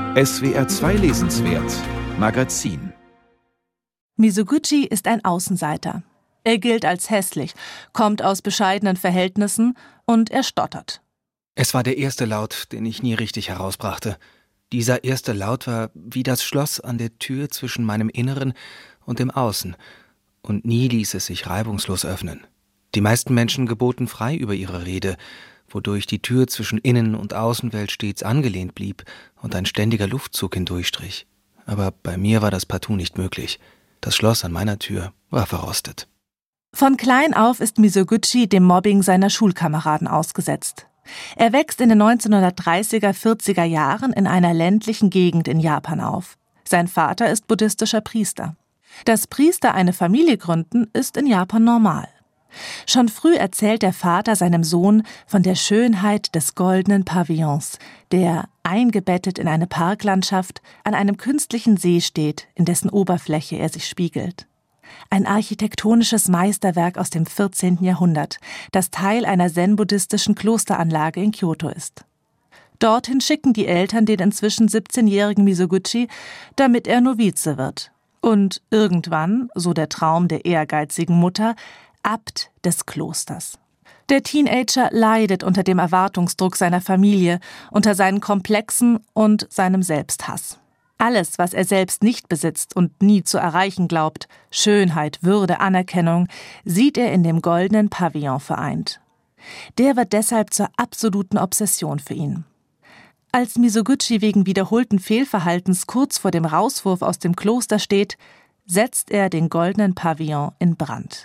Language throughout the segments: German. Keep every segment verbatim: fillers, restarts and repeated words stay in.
S W R zwei Lesenswert Magazin. Mizoguchi ist ein Außenseiter. Er gilt als hässlich, kommt aus bescheidenen Verhältnissen und er stottert. Es war der erste Laut, den ich nie richtig herausbrachte. Dieser erste Laut war wie das Schloss an der Tür zwischen meinem Inneren und dem Außen. Und nie ließ es sich reibungslos öffnen. Die meisten Menschen geboten frei über ihre Rede, wodurch die Tür zwischen Innen- und Außenwelt stets angelehnt blieb und ein ständiger Luftzug hindurchstrich. Aber bei mir war das partout nicht möglich. Das Schloss an meiner Tür war verrostet. Von klein auf ist Mizoguchi dem Mobbing seiner Schulkameraden ausgesetzt. Er wächst in den neunzehnhundertdreißiger, vierziger Jahren in einer ländlichen Gegend in Japan auf. Sein Vater ist buddhistischer Priester. Dass Priester eine Familie gründen, ist in Japan normal. Schon früh erzählt der Vater seinem Sohn von der Schönheit des goldenen Pavillons, der, eingebettet in eine Parklandschaft, an einem künstlichen See steht, in dessen Oberfläche er sich spiegelt. Ein architektonisches Meisterwerk aus dem vierzehnten Jahrhundert, das Teil einer zen-buddhistischen Klosteranlage in Kyoto ist. Dorthin schicken die Eltern den inzwischen siebzehnjährigen Mizoguchi, damit er Novize wird. Und irgendwann, so der Traum der ehrgeizigen Mutter, Abt des Klosters. Der Teenager leidet unter dem Erwartungsdruck seiner Familie, unter seinen Komplexen und seinem Selbsthass. Alles, was er selbst nicht besitzt und nie zu erreichen glaubt, Schönheit, Würde, Anerkennung, sieht er in dem goldenen Pavillon vereint. Der wird deshalb zur absoluten Obsession für ihn. Als Mizoguchi wegen wiederholten Fehlverhaltens kurz vor dem Rauswurf aus dem Kloster steht, setzt er den goldenen Pavillon in Brand.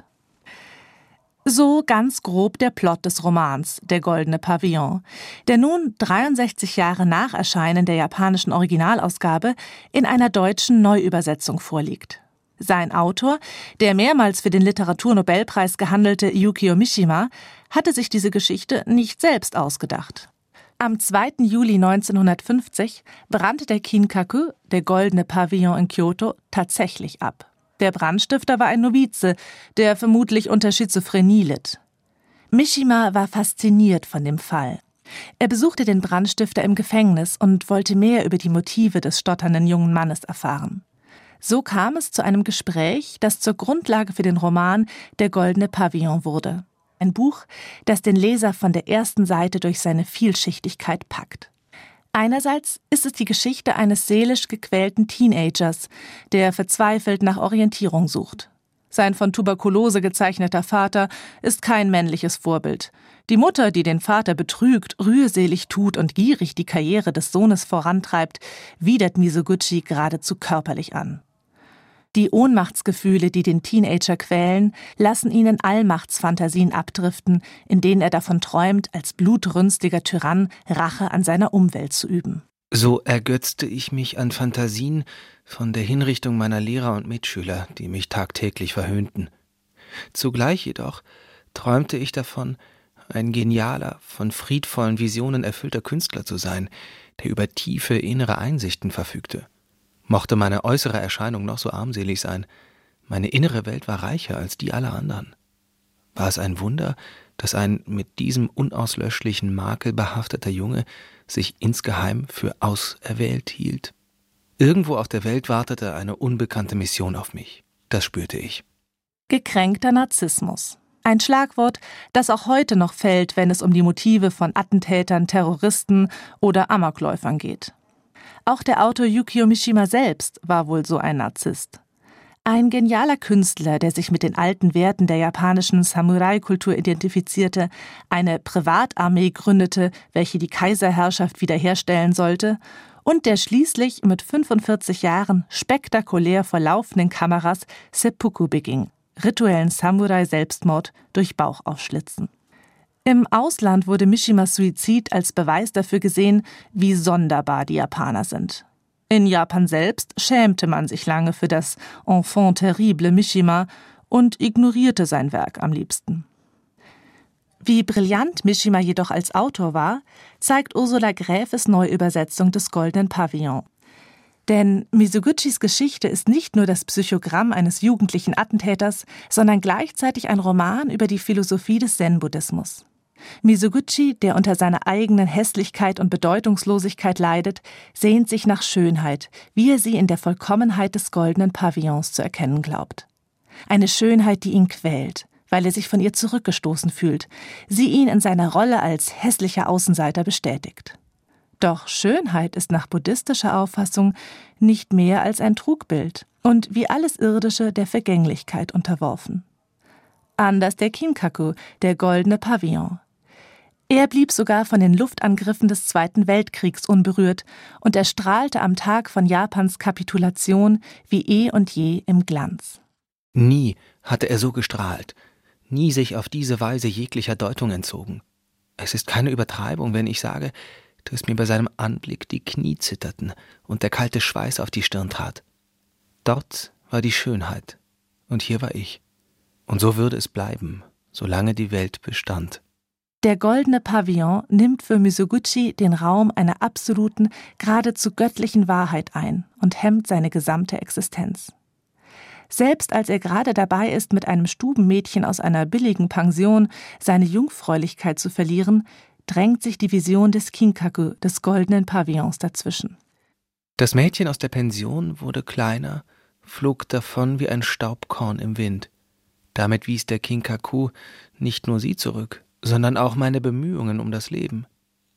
So ganz grob der Plot des Romans Der goldene Pavillon, der nun dreiundsechzig Jahre nach Erscheinen der japanischen Originalausgabe in einer deutschen Neuübersetzung vorliegt. Sein Autor, der mehrmals für den Literaturnobelpreis gehandelte Yukio Mishima, hatte sich diese Geschichte nicht selbst ausgedacht. Am zweiten Juli neunzehnhundertfünfzig brannte der Kinkaku, der goldene Pavillon in Kyoto, tatsächlich ab. Der Brandstifter war ein Novize, der vermutlich unter Schizophrenie litt. Mishima war fasziniert von dem Fall. Er besuchte den Brandstifter im Gefängnis und wollte mehr über die Motive des stotternden jungen Mannes erfahren. So kam es zu einem Gespräch, das zur Grundlage für den Roman Der goldene Pavillon wurde. Ein Buch, das den Leser von der ersten Seite durch seine Vielschichtigkeit packt. Einerseits ist es die Geschichte eines seelisch gequälten Teenagers, der verzweifelt nach Orientierung sucht. Sein von Tuberkulose gezeichneter Vater ist kein männliches Vorbild. Die Mutter, die den Vater betrügt, rührselig tut und gierig die Karriere des Sohnes vorantreibt, widert Mizoguchi geradezu körperlich an. Die Ohnmachtsgefühle, die den Teenager quälen, lassen ihn in Allmachtsfantasien abdriften, in denen er davon träumt, als blutrünstiger Tyrann Rache an seiner Umwelt zu üben. So ergötzte ich mich an Fantasien von der Hinrichtung meiner Lehrer und Mitschüler, die mich tagtäglich verhöhnten. Zugleich jedoch träumte ich davon, ein genialer, von friedvollen Visionen erfüllter Künstler zu sein, der über tiefe innere Einsichten verfügte. Mochte meine äußere Erscheinung noch so armselig sein, meine innere Welt war reicher als die aller anderen. War es ein Wunder, dass ein mit diesem unauslöschlichen Makel behafteter Junge sich insgeheim für auserwählt hielt? Irgendwo auf der Welt wartete eine unbekannte Mission auf mich. Das spürte ich. Gekränkter Narzissmus. Ein Schlagwort, das auch heute noch fällt, wenn es um die Motive von Attentätern, Terroristen oder Amokläufern geht. Auch der Autor Yukio Mishima selbst war wohl so ein Narzisst. Ein genialer Künstler, der sich mit den alten Werten der japanischen Samurai-Kultur identifizierte, eine Privatarmee gründete, welche die Kaiserherrschaft wiederherstellen sollte, und der schließlich mit fünfundvierzig Jahren spektakulär vor laufenden Kameras Seppuku beging, rituellen Samurai-Selbstmord durch Bauchaufschlitzen. Im Ausland wurde Mishimas Suizid als Beweis dafür gesehen, wie sonderbar die Japaner sind. In Japan selbst schämte man sich lange für das Enfant terrible Mishima und ignorierte sein Werk am liebsten. Wie brillant Mishima jedoch als Autor war, zeigt Ursula Gräfes Neuübersetzung des Goldenen Pavillon. Denn Mizoguchis Geschichte ist nicht nur das Psychogramm eines jugendlichen Attentäters, sondern gleichzeitig ein Roman über die Philosophie des Zen-Buddhismus. Mizoguchi, der unter seiner eigenen Hässlichkeit und Bedeutungslosigkeit leidet, sehnt sich nach Schönheit, wie er sie in der Vollkommenheit des goldenen Pavillons zu erkennen glaubt. Eine Schönheit, die ihn quält, weil er sich von ihr zurückgestoßen fühlt, sie ihn in seiner Rolle als hässlicher Außenseiter bestätigt. Doch Schönheit ist nach buddhistischer Auffassung nicht mehr als ein Trugbild und wie alles Irdische der Vergänglichkeit unterworfen. Anders der Kinkaku, der goldene Pavillon. Er blieb sogar von den Luftangriffen des Zweiten Weltkriegs unberührt und er strahlte am Tag von Japans Kapitulation wie eh und je im Glanz. Nie hatte er so gestrahlt, nie sich auf diese Weise jeglicher Deutung entzogen. Es ist keine Übertreibung, wenn ich sage, dass mir bei seinem Anblick die Knie zitterten und der kalte Schweiß auf die Stirn trat. Dort war die Schönheit und hier war ich. Und so würde es bleiben, solange die Welt bestand. Der goldene Pavillon nimmt für Mizoguchi den Raum einer absoluten, geradezu göttlichen Wahrheit ein und hemmt seine gesamte Existenz. Selbst als er gerade dabei ist, mit einem Stubenmädchen aus einer billigen Pension seine Jungfräulichkeit zu verlieren, drängt sich die Vision des Kinkaku, des goldenen Pavillons, dazwischen. Das Mädchen aus der Pension wurde kleiner, flog davon wie ein Staubkorn im Wind. Damit wies der Kinkaku nicht nur sie zurück, sondern auch meine Bemühungen um das Leben.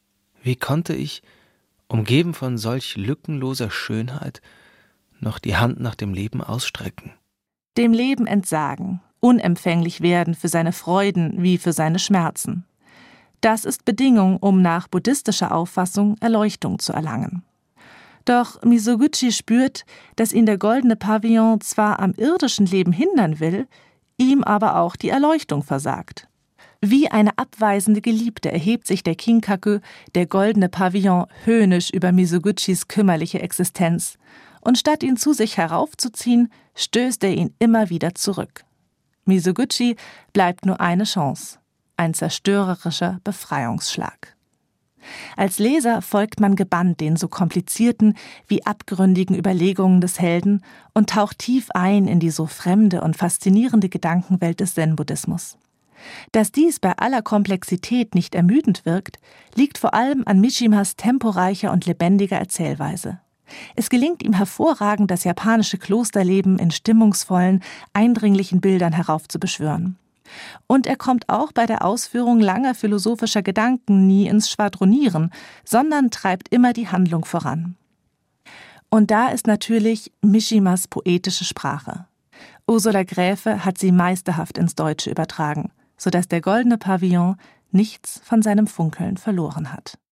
Wie konnte ich, umgeben von solch lückenloser Schönheit, noch die Hand nach dem Leben ausstrecken? Dem Leben entsagen, unempfänglich werden für seine Freuden wie für seine Schmerzen. Das ist Bedingung, um nach buddhistischer Auffassung Erleuchtung zu erlangen. Doch Mizoguchi spürt, dass ihn der goldene Pavillon zwar am irdischen Leben hindern will, ihm aber auch die Erleuchtung versagt. Wie eine abweisende Geliebte erhebt sich der Kinkaku, der goldene Pavillon, höhnisch über Mizoguchis kümmerliche Existenz, und statt ihn zu sich heraufzuziehen, stößt er ihn immer wieder zurück. Mizoguchi bleibt nur eine Chance, ein zerstörerischer Befreiungsschlag. Als Leser folgt man gebannt den so komplizierten wie abgründigen Überlegungen des Helden und taucht tief ein in die so fremde und faszinierende Gedankenwelt des Zen-Buddhismus. Dass dies bei aller Komplexität nicht ermüdend wirkt, liegt vor allem an Mishimas temporeicher und lebendiger Erzählweise. Es gelingt ihm hervorragend, das japanische Klosterleben in stimmungsvollen, eindringlichen Bildern heraufzubeschwören. Und er kommt auch bei der Ausführung langer philosophischer Gedanken nie ins Schwadronieren, sondern treibt immer die Handlung voran. Und da ist natürlich Mishimas poetische Sprache. Ursula Gräfe hat sie meisterhaft ins Deutsche übertragen, sodass der goldene Pavillon nichts von seinem Funkeln verloren hat.